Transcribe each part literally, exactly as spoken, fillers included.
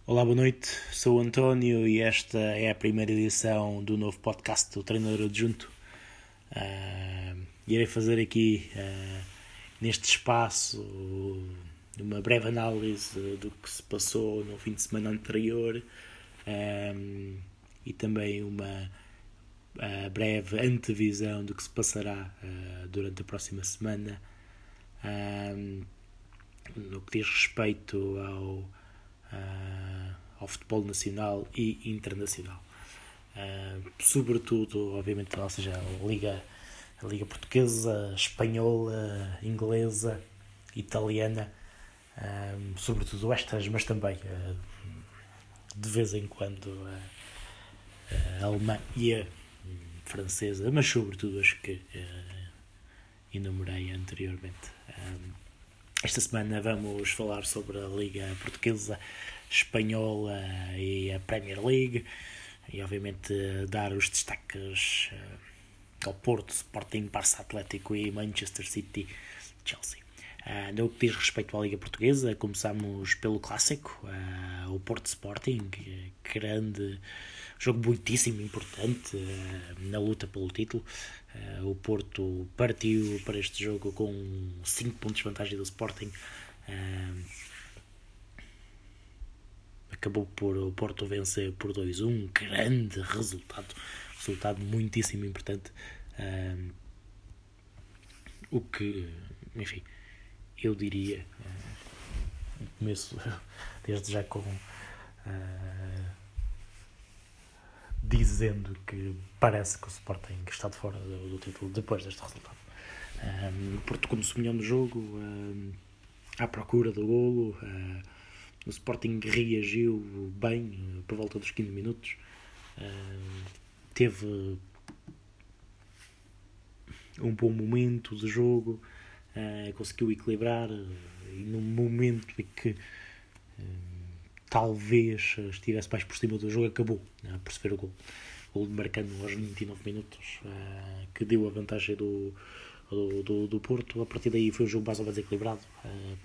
Olá, boa noite, sou o António e esta é a primeira edição do novo podcast do Treinador Adjunto. Uh, irei fazer aqui, uh, neste espaço, uma breve análise do que se passou no fim de semana anterior um, e também uma uh, breve antevisão do que se passará uh, durante a próxima semana. Um, no que diz respeito ao Uh, ao futebol nacional e internacional, uh, sobretudo, obviamente, ou seja, a Liga, a Liga Portuguesa, Espanhola, Inglesa, Italiana, uh, sobretudo estas, mas também uh, de vez em quando a, a alemã e a francesa, mas sobretudo as que uh, enumerei anteriormente. Um, Esta semana vamos falar sobre a Liga Portuguesa, Espanhola e a Premier League e obviamente dar os destaques ao Porto, Sporting, Barça, Atlético e Manchester City, Chelsea. Uh, no que diz respeito à Liga Portuguesa, começamos pelo clássico, uh, o Porto Sporting, grande jogo muitíssimo importante uh, na luta pelo título. Uh, o Porto partiu para este jogo com cinco pontos de vantagem do Sporting. Uh, acabou por o Porto vencer por dois a um, grande resultado, resultado muitíssimo importante. Uh, o que, enfim, eu diria, uh, começo desde já com uh, dizendo que parece que o Sporting está de fora do, do título depois deste resultado. Um, o Porto começou no jogo, um, à procura do golo, uh, o Sporting reagiu bem uh, por volta dos quinze minutos, uh, teve um bom momento de jogo, uh, conseguiu equilibrar uh, e num momento em que uh, talvez estivesse mais por cima do jogo, acabou uh, por sofrer o gol. O gol marcando aos vinte e nove minutos, uh, que deu a vantagem do, do, do, do Porto. A partir daí foi um jogo mais ou menos equilibrado. Uh,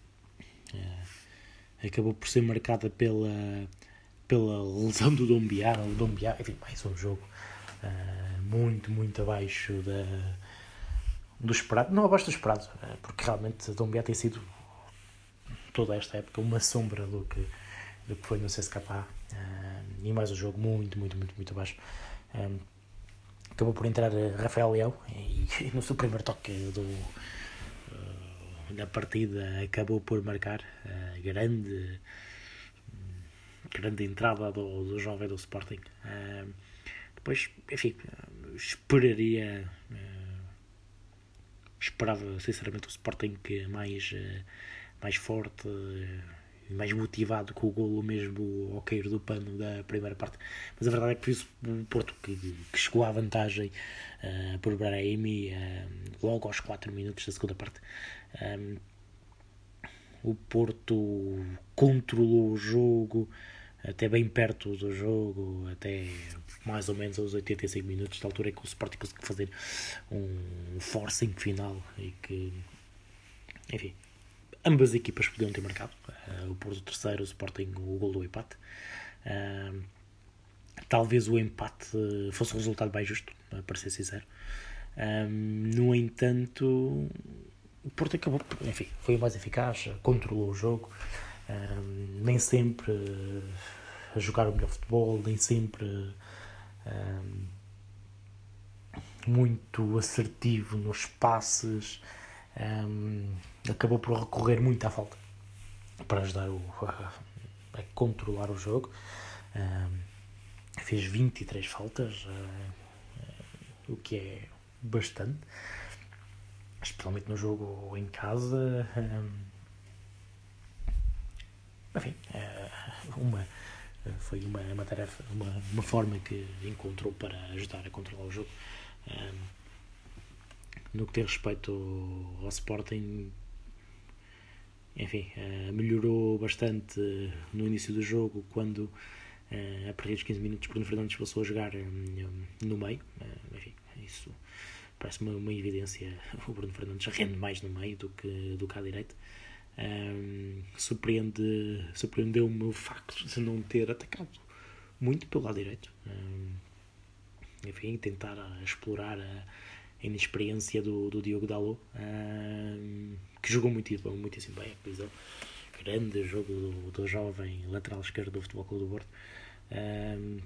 uh, acabou por ser marcada pela, pela lesão do Dombiá. O Dombiá, enfim, mais um jogo uh, muito, muito abaixo da, do esperado. Não abaixo do esperado, uh, porque realmente o Dombiá tem sido toda esta época uma sombra do que, do que foi no C S K A. Uh, e mais um jogo muito, muito, muito, muito abaixo. Um, acabou por entrar Rafael Leão e, e no seu primeiro toque do, uh, na partida acabou por marcar uh, grande grande entrada do, do jovem do Sporting. Uh, depois, enfim, uh, esperaria uh, esperava sinceramente o Sporting que mais, uh, mais forte uh, mais motivado com o golo mesmo ao cair do pano da primeira parte, mas a verdade é que foi isso o Porto que, que chegou à vantagem uh, por Brahimi uh, logo aos quatro minutos da segunda parte. Um, o Porto controlou o jogo até bem perto do jogo, até mais ou menos aos oitenta e cinco minutos, da altura em que o Sporting conseguiu fazer um forcing final e que, enfim, ambas as equipas podiam ter marcado. Uh, o Porto terceiro, o Sporting o gol do empate. Uh, talvez o empate fosse o resultado mais justo, para ser sincero. Uh, no entanto, o Porto acabou, enfim, foi o mais eficaz, controlou o jogo, uh, nem sempre uh, a jogar o melhor futebol, nem sempre uh, muito assertivo nos passes. Um, acabou por recorrer muito à falta para ajudar o, a, a controlar o jogo. Um, fez vinte e três faltas, uh, uh, o que é bastante, especialmente no jogo em casa. Um, enfim, uh, uma, foi uma, uma tarefa, uma, uma forma que encontrou para ajudar a controlar o jogo. Um, no que tem respeito ao, ao Sporting, enfim, uh, melhorou bastante no início do jogo, quando uh, a partir dos quinze minutos Bruno Fernandes passou a jogar um, no meio. Uh, enfim, isso parece uma, uma evidência. O Bruno Fernandes rende mais no meio do que, do que à direita. Um, surpreende, surpreendeu-me o facto de não ter atacado muito pelo lado direito. Um, enfim, tentar explorar a inexperiência do, do Diogo Dalot, um, que jogou muito, muitíssimo bem, por exemplo. Grande jogo do, do jovem lateral esquerdo do Futebol Clube do Porto. Um,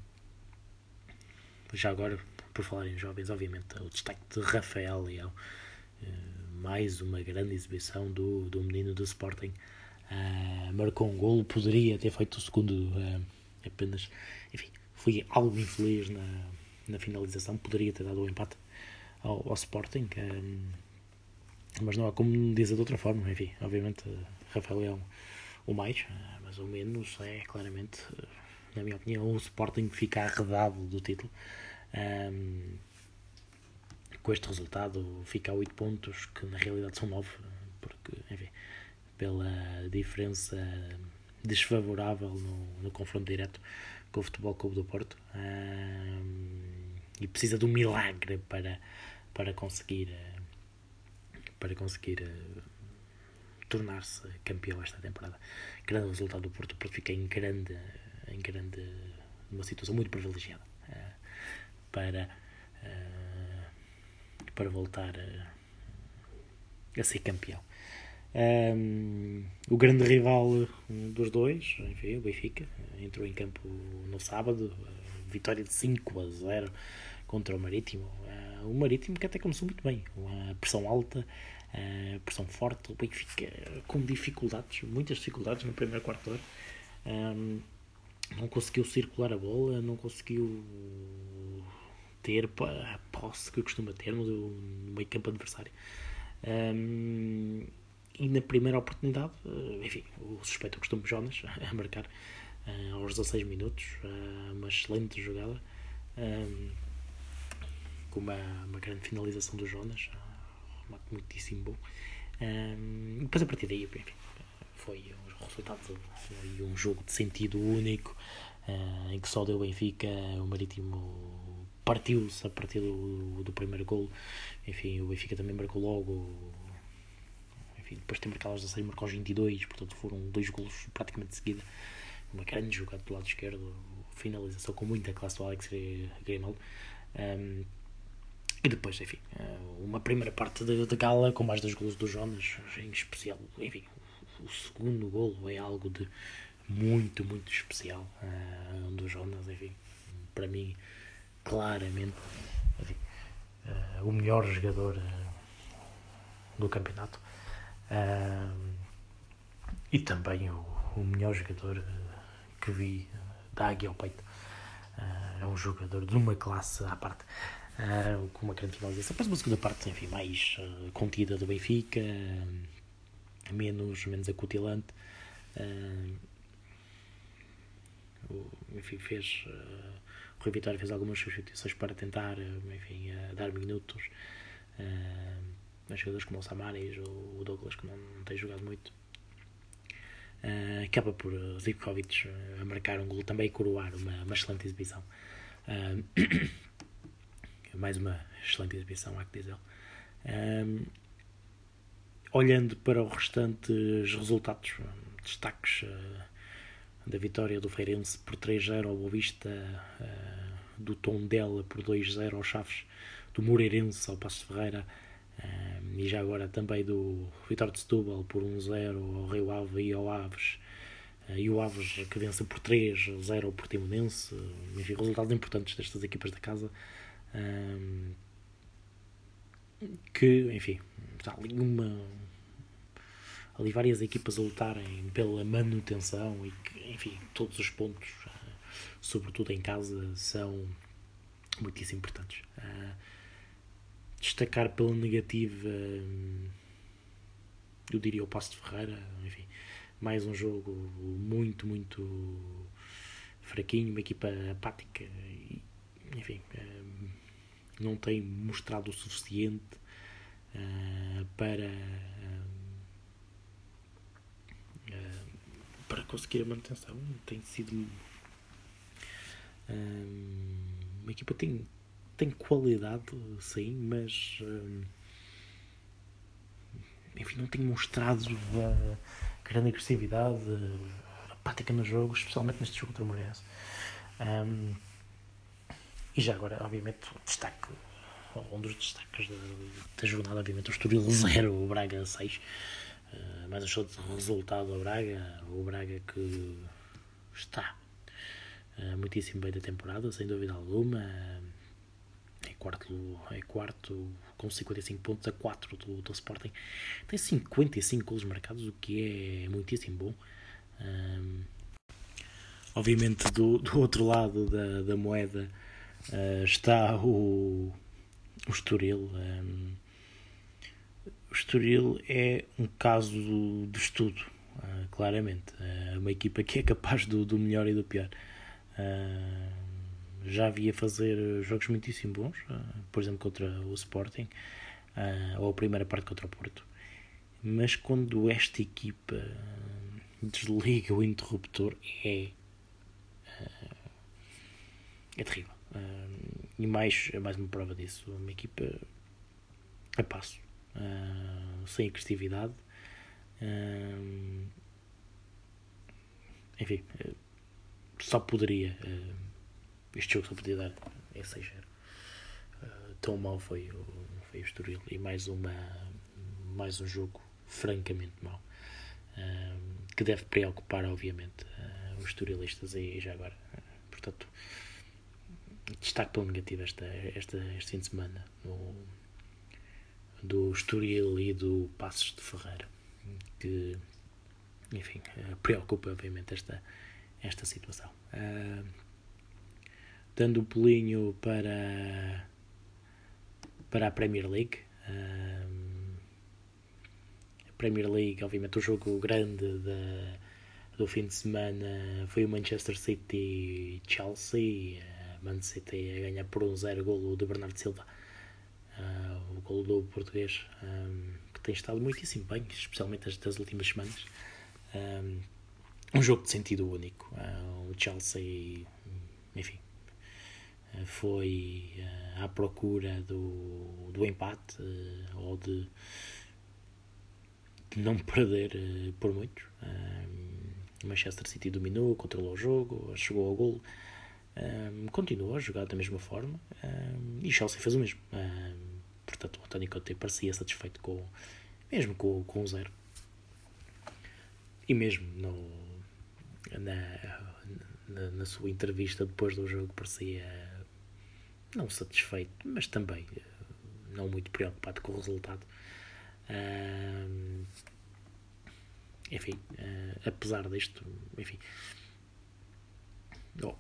já agora, por falar em jovens, obviamente, o destaque de Rafael Leão. Uh, mais uma grande exibição do, do menino do Sporting. Uh, marcou um golo, poderia ter feito o segundo uh, apenas. Enfim, fui algo infeliz na, na finalização, poderia ter dado o empate ao, ao Sporting, um, mas não há como dizer de outra forma. Enfim, obviamente, uh, Rafael Leão o mais, uh, mas o menos é claramente, uh, na minha opinião, o Sporting fica arredado do título. Um, com este resultado fica a oito pontos, que na realidade são nove, porque, enfim, pela diferença desfavorável no, no confronto direto com o Futebol Clube do Porto, um, e precisa de um milagre para, para conseguir para conseguir uh, tornar-se campeão esta temporada. Grande resultado do Porto, o Porto fica em grande, em grande numa situação muito privilegiada uh, para uh, para voltar a, a ser campeão. Um, o grande rival dos dois, enfim, o Benfica, entrou em campo no sábado, vitória de cinco a zero contra o Marítimo. Uh, o Marítimo que até começou muito bem, uma pressão alta, uh, pressão forte, o Benfica com dificuldades, muitas dificuldades no primeiro quarto de hora. Um, não conseguiu circular a bola, não conseguiu ter a posse que costuma ter no, no meio campo adversário. Um, e na primeira oportunidade, enfim, o suspeito costume Jonas a marcar uh, aos dezasseis minutos, uh, uma excelente jogada, um, com uma, uma grande finalização do Jonas, uh, muitíssimo bom. Um, e depois a partir daí, enfim, foi um resultado, foi um jogo de sentido único, uh, em que só deu Benfica, o Marítimo partiu-se a partir do, do primeiro golo. Enfim, o Benfica também marcou logo, enfim, depois de ter marcado aos dezasseis, marcou aos vinte e dois, portanto foram dois golos praticamente de seguida. Uma grande jogada do lado esquerdo, finalização com muita classe do Alex Grimaldo. Um, e depois, enfim, uma primeira parte de, de gala com mais dois golos do Jonas, em especial, enfim, o segundo golo é algo de muito, muito especial, uh, do Jonas, enfim, para mim, claramente, enfim, uh, o melhor jogador uh, do campeonato, uh, e também o, o melhor jogador uh, que vi uh, da Águia ao peito. Uh, é um jogador de uma classe à parte, uh, com uma grande finalização. Depois uma segunda parte, enfim, mais uh, contida do Benfica, uh, menos, menos acutilante. Uh, o, enfim, fez uh, o Rui Vitória fez algumas substituições para tentar, enfim, uh, dar minutos uh, a jogadores como o Samaris ou o Douglas, que não, não tem jogado muito. Uh, acaba por uh, Zivkovic uh, a marcar um gol também e coroar uma, uma excelente exibição. Uh, mais uma excelente exibição, há que dizer. Um, olhando para os restantes resultados, destaques uh, da vitória do Feirense por três a zero ao Boavista, uh, do Tondela por dois a zero ao Chaves, do Moreirense ao Paços de Ferreira, uh, e já agora também do Vitória de Setúbal por um a zero ao Rio Ave e ao Aves, uh, e o Aves que vence por três a zero ao Portimonense. Uh, enfim, resultados importantes destas equipas da casa, uh, que, enfim, está ali uma ali várias equipas a lutarem pela manutenção e que, enfim, todos os pontos, sobretudo em casa, são muitíssimo importantes. Uh, destacar pela negativa, eu diria o Paços de Ferreira, enfim, mais um jogo muito, muito fraquinho, uma equipa apática e, enfim, uh, não tem mostrado o suficiente uh, para uh, para conseguir a manutenção. Tem sido um, uma equipa que tem, tem qualidade, sim, mas um, enfim, não tem mostrado uh, grande agressividade, uh, apática nos jogos, especialmente neste jogo contra o Moreirense. Um, e já agora, obviamente, o destaque, um dos destaques da, da jornada, obviamente, o Estoril zero, o Braga seis. Uh, mais um show de resultado ao Braga, o Braga que está uh, muitíssimo bem da temporada, sem dúvida alguma. Uh, é quarto, é quarto com cinquenta e cinco pontos a quatro do, do Sporting. Tem cinquenta e cinco golos marcados, o que é muitíssimo bom. Um, obviamente, do, do outro lado da, da moeda uh, está o, o Estoril. Um, o Estoril é um caso de estudo, uh, claramente. É uh, uma equipa que é capaz do, do melhor e do pior. Uh, já havia fazer jogos muitíssimo bons, uh, por exemplo contra o Sporting, uh, ou a primeira parte contra o Porto, mas quando esta equipa uh, desliga o interruptor é uh, é terrível, uh, e mais, é mais uma prova disso, uma equipa a passo, uh, sem agressividade, uh, enfim, uh, só poderia uh, este jogo só podia dar esse exagero. Uh, tão mal foi o, foi o Estoril, e mais, uma, mais um jogo francamente mau, uh, que deve preocupar obviamente uh, os estorilistas, e já agora, uh, portanto, destaque pelo negativo esta, esta, este fim de semana no, do Estoril e do Passos de Ferreira, que enfim, uh, preocupa obviamente esta, esta situação. Uh, dando um pulinho para para a Premier League. Um, a Premier League, obviamente, o jogo grande da, do fim de semana foi o Manchester City-Chelsea. Uh, Man City a ganhar por um zero, golo de Bernardo Silva, uh, o golo do português, um, que tem estado muitíssimo bem, especialmente as das últimas semanas. Um, um jogo de sentido único. Uh, o Chelsea, enfim, foi uh, à procura do, do empate, uh, ou de, de não perder uh, por muito. O Manchester City dominou, controlou o jogo, chegou ao golo, um, continuou a jogar da mesma forma, um, e Chelsea fez o mesmo. Um, portanto, o António Conte parecia satisfeito com, mesmo com, com o zero, e mesmo no, na, na, na sua entrevista depois do jogo parecia não satisfeito, mas também não muito preocupado com o resultado. Uh, enfim, uh, apesar disto, enfim, oh,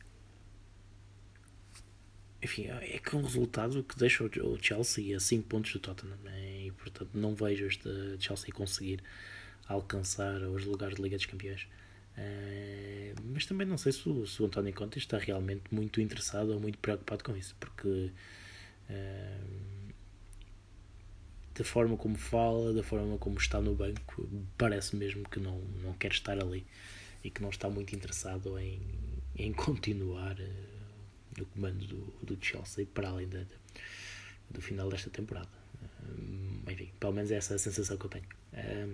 enfim, é que é um resultado que deixa o Chelsea a cinco pontos do Tottenham, né? E portanto não vejo este Chelsea conseguir alcançar os lugares de Liga dos Campeões. Uh, mas também não sei se o, se o António Conte está realmente muito interessado ou muito preocupado com isso, porque uh, da forma como fala, da forma como está no banco, parece mesmo que não, não quer estar ali e que não está muito interessado em, em continuar uh, no comando do, do Chelsea para além da, do final desta temporada. Uh, enfim, pelo menos essa é a sensação que eu tenho. Uh,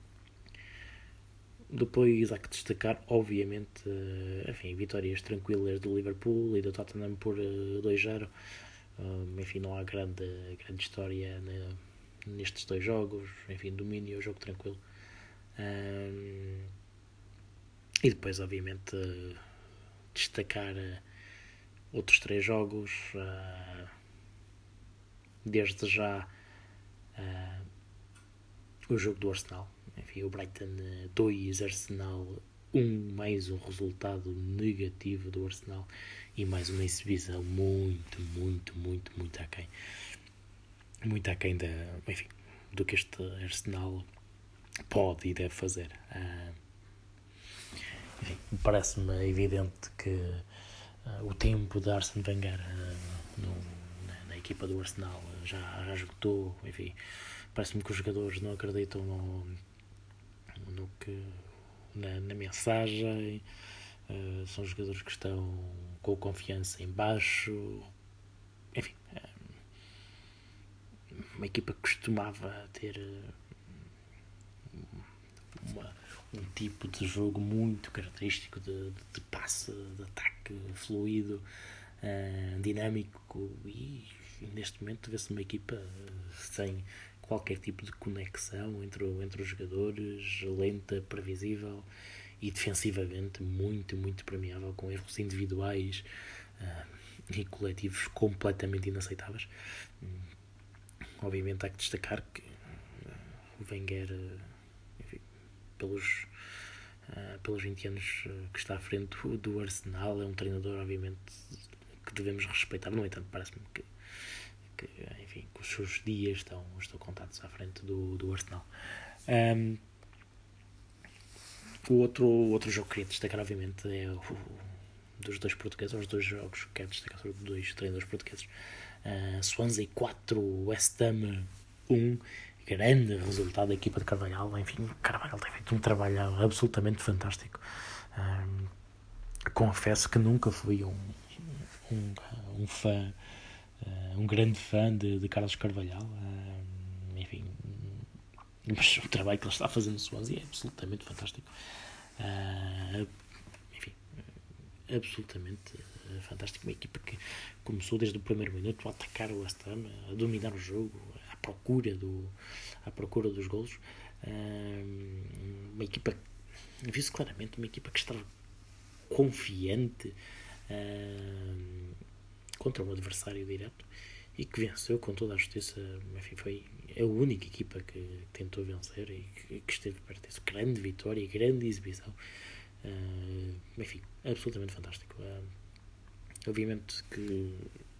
depois há que destacar, obviamente, uh, enfim, vitórias tranquilas do Liverpool e do Tottenham por uh, dois a zero. Uh, enfim, não há grande, grande história, né, nestes dois jogos. Enfim, domínio, jogo tranquilo. Um, e depois, obviamente, uh, destacar uh, outros três jogos. Uh, desde já, uh, o jogo do Arsenal. Enfim, o Brighton dois, Arsenal um, mais um resultado negativo do Arsenal e mais uma exibição muito, muito, muito, muito aquém. Muito aquém da, enfim, do que este Arsenal pode e deve fazer. Uh, enfim, parece-me evidente que uh, o tempo de Arsene Wenger uh, no, na, na equipa do Arsenal já, já esgotou. Enfim, parece-me que os jogadores não acreditam no, no que, na, na mensagem. Uh, são jogadores que estão com confiança em baixo. Enfim, uh, uma equipa que costumava ter uh, uma, um tipo de jogo muito característico de, de, de passe, de ataque fluido, uh, dinâmico, e neste momento vê-se uma equipa sem qualquer tipo de conexão entre, entre os jogadores, lenta, previsível e defensivamente muito, muito premiável, com erros individuais uh, e coletivos completamente inaceitáveis. Obviamente há que destacar que uh, o Wenger, uh, enfim, pelos, uh, pelos vinte anos que está à frente do Arsenal, é um treinador obviamente que devemos respeitar. No entanto, parece-me que, que, enfim, que os seus dias estão, estão contados à frente do, do Arsenal. Um, o outro, outro jogo que queria destacar obviamente é o, dos dois portugueses, os dois jogos que quero destacar sobre dois treinadores portugueses. Uh, Swansea quatro, West Ham um, grande resultado da equipa de Carvalhal. Enfim, Carvalhal tem feito um trabalho absolutamente fantástico. Um, confesso que nunca fui um, um, um fã, uh, um grande fã de, de Carlos Carvalhal. Um, enfim, mas o trabalho que ele está fazendo no Swansea é absolutamente fantástico. Uh, enfim, absolutamente fantástico. Uma equipa que começou desde o primeiro minuto a atacar o West Ham, a dominar o jogo, à procura, do, à procura dos golos. Uh, uma equipa, viu-se claramente, uma equipa que estava confiante uh, contra um adversário direto e que venceu com toda a justiça. Enfim, foi a única equipa que tentou vencer e que, que esteve perto disso. Grande vitória e grande exibição. Uh, enfim, absolutamente fantástico. Uh, obviamente que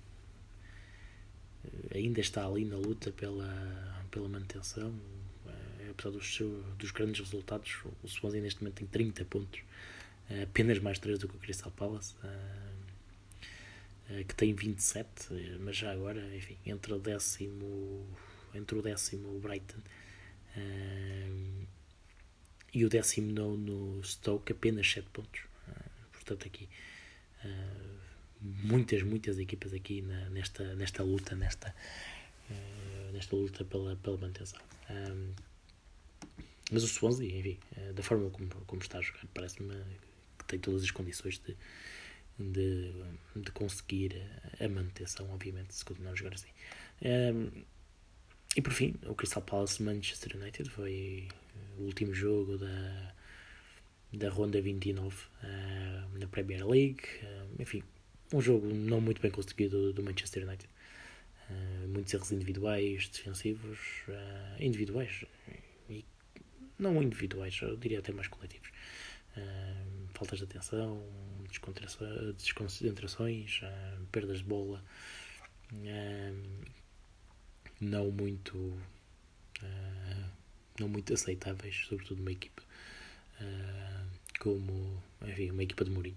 ainda está ali na luta pela, pela manutenção, uh, apesar dos, dos grandes resultados. O Swansea neste momento tem trinta pontos, uh, apenas mais três do que o Crystal Palace, uh, uh, que tem vinte e sete, mas já agora, enfim, entre o décimo, entre o décimo Brighton uh, e o décimo nono Stoke, apenas sete pontos. Uh, portanto, aqui uh, muitas, muitas equipas aqui na, nesta, nesta luta, nesta, uh, nesta luta pela, pela manutenção. Um, mas o Swansea, enfim, uh, da forma como, como está a jogar, parece-me que tem todas as condições de, de, de conseguir a manutenção, obviamente, se continuar a jogar assim. Um, e por fim, o Crystal Palace Manchester United foi o último jogo da, da ronda vinte e nove uh, na Premier League. Uh, enfim, um jogo não muito bem conseguido do Manchester United. Uh, muitos erros individuais, defensivos, uh, individuais e não individuais, eu diria até mais coletivos. Uh, faltas de atenção, desconcentrações, uh, perdas de bola, uh, não muito uh, não muito aceitáveis, sobretudo uma equipa uh, como, enfim, uma equipa de Mourinho.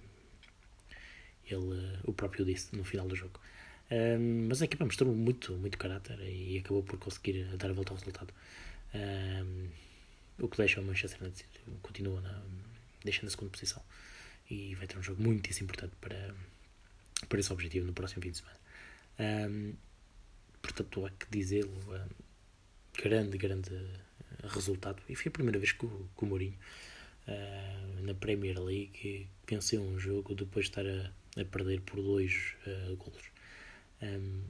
Ele, o próprio disse no final do jogo. Um, mas a equipa mostrou muito, muito caráter e acabou por conseguir dar a volta ao resultado. Um, o que deixa o Manchester United continua na, deixando a segunda posição e vai ter um jogo muitíssimo importante para, para esse objetivo no próximo fim de semana. Um, portanto, há que dizê-lo, um, grande, grande resultado. E foi a primeira vez que o, que o Mourinho uh, na Premier League venceu um jogo depois de estar a, a perder por dois uh, golos. Um,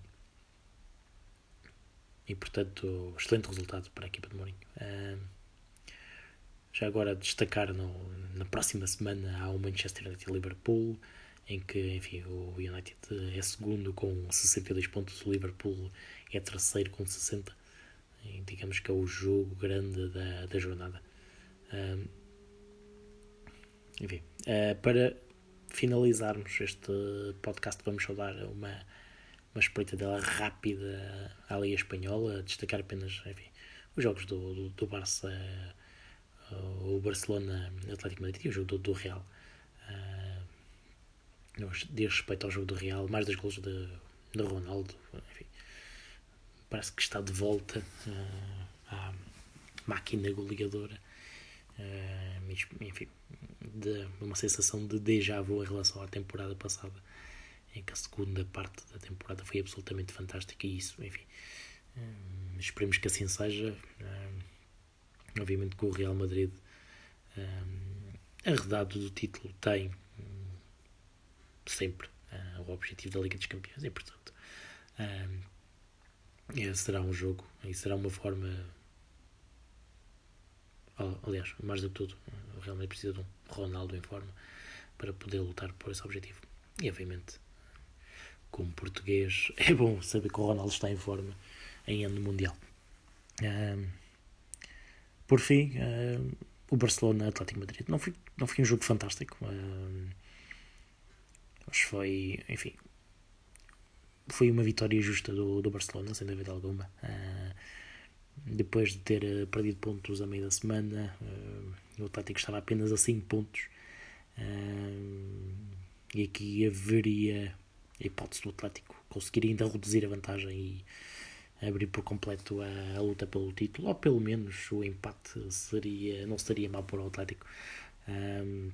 e portanto, excelente resultado para a equipa de Mourinho. Um, já agora destacar no, na próxima semana há o Manchester United Liverpool, em que, enfim, o United é segundo com sessenta e dois pontos, o Liverpool é terceiro com sessenta, e digamos que é o jogo grande da, da jornada. Um, enfim, uh, para finalizarmos este podcast, vamos só dar uma, uma espreitadela rápida à Liga Espanhola, destacar apenas, enfim, os jogos do, do, do Barça, uh, o Barcelona Atlético Madrid e o jogo do, do Real. Uh, diz respeito ao jogo do Real, mais dois golos de, de Ronaldo, enfim, parece que está de volta uh, à máquina goleadora. Uh, enfim, de uma sensação de déjà vu em relação à temporada passada, em que a segunda parte da temporada foi absolutamente fantástica, e isso, enfim, uh, esperemos que assim seja. Uh, obviamente que o Real Madrid, um, arredado do título, tem um, sempre uh, o objetivo da Liga dos Campeões, e portanto um, esse será um jogo e será uma forma, aliás, mais do que tudo, o Real Madrid precisa de um Ronaldo em forma para poder lutar por esse objetivo. E obviamente, como português, é bom saber que o Ronaldo está em forma em ano mundial. Um, por fim, um, o Barcelona-Atlético Madrid não foi, não foi um jogo fantástico, um, mas foi, enfim, foi uma vitória justa do, do Barcelona, sem dúvida alguma. Uh, depois de ter uh, perdido pontos a meio da semana, uh, o Atlético estava apenas a cinco pontos, uh, e aqui haveria a hipótese do Atlético conseguir ainda reduzir a vantagem e abrir por completo a, a luta pelo título, ou pelo menos o empate seria, não seria mau para o Atlético. Um,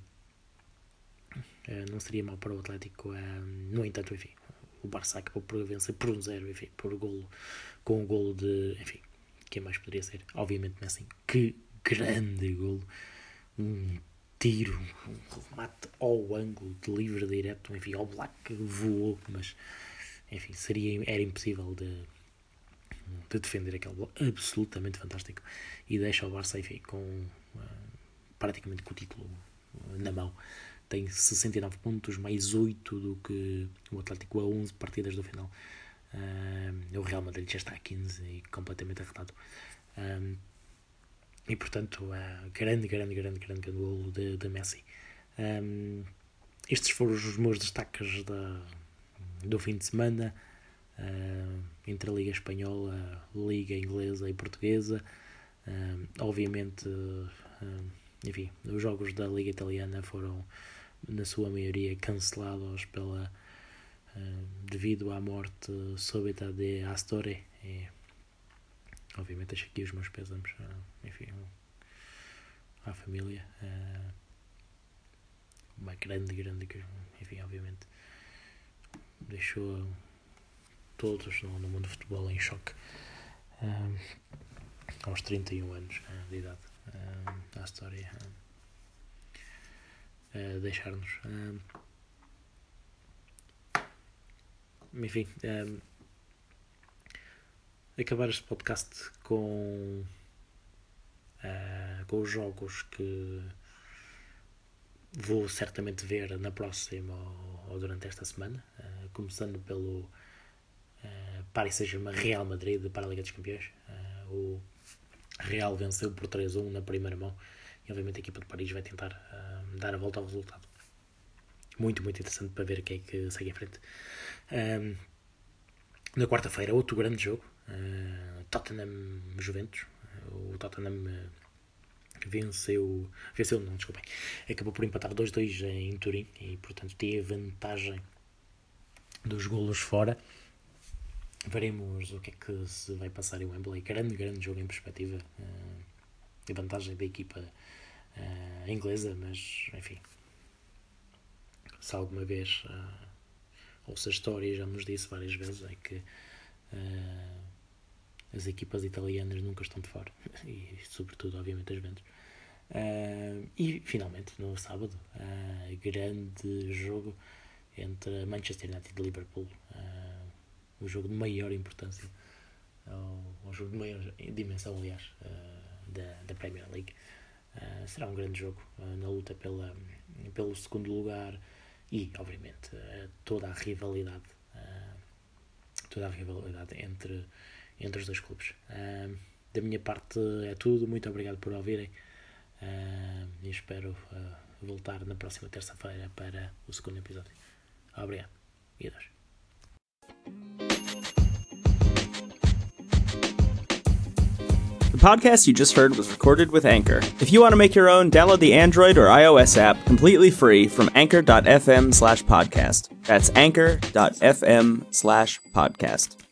não seria mau para o Atlético. Um, no entanto, enfim, o Barça acabou por vencer por um zero, enfim, por golo, com um golo de, enfim, quem mais poderia ser? Obviamente Messi. Que grande golo, um tiro, um remate ao ângulo de livre direto, enfim, ao Black voou, mas enfim, seria, era impossível de, de defender aquele golo absolutamente fantástico, e deixa o Barça, enfim, com uh, praticamente com o título na mão. Tem sessenta e nove pontos, mais oito do que o Atlético, a onze partidas do final. Uh, o Real Madrid já está a quinze e completamente arredado. Um, e portanto, uh, grande, grande, grande, grande, grande golo de, de Messi. Um, estes foram os meus destaques da, do fim de semana, uh, entre a Liga Espanhola, Liga Inglesa e Portuguesa. Uh, obviamente, uh, enfim, os jogos da Liga Italiana foram, na sua maioria, cancelados pela Uh, devido à morte súbita de Astore. E obviamente deixo aqui os meus pésames, uh, enfim, à família. Uh, uma grande, grande, enfim, obviamente deixou todos no, no mundo do futebol em choque, uh, aos trinta e um anos uh, de idade. Uh, a Astore uh, uh, deixar-nos. Uh, Enfim, um, acabar este podcast com, uh, com os jogos que vou certamente ver na próxima ou, ou durante esta semana, uh, começando pelo uh, Paris Saint-Germain Real Madrid para a Liga dos Campeões. Uh, o Real venceu por três a um na primeira mão e obviamente a equipa de Paris vai tentar uh, dar a volta ao resultado. Muito, muito interessante para ver o que é que segue em frente. Um, na quarta-feira, outro grande jogo, uh, Tottenham-Juventus. O Tottenham uh, venceu, venceu não, desculpem, acabou por empatar dois a dois em Turim e, portanto, teve vantagem dos golos fora. Veremos o que é que se vai passar em Wembley. Grande, grande jogo em perspectiva. Uh, a vantagem da equipa uh, inglesa, mas, enfim, se alguma vez, uh, ou se a história já nos disse várias vezes, é que uh, as equipas italianas nunca estão de fora, e sobretudo, obviamente, as Juventus. Uh, e finalmente, no sábado, uh, grande jogo entre Manchester United e Liverpool, uh, o jogo de maior importância, o jogo de maior dimensão, aliás, uh, da, da Premier League. Uh, será um grande jogo uh, na luta pela, pelo segundo lugar. E, obviamente, toda a rivalidade, toda a rivalidade entre, entre os dois clubes. Da minha parte é tudo. Muito obrigado por ouvirem. E espero voltar na próxima terça-feira para o segundo episódio. Obrigado. E adeus. The podcast you just heard was recorded with Anchor. If you want to make your own, download the Android or iOS app completely free from anchor.fm slash podcast. That's anchor.fm slash podcast.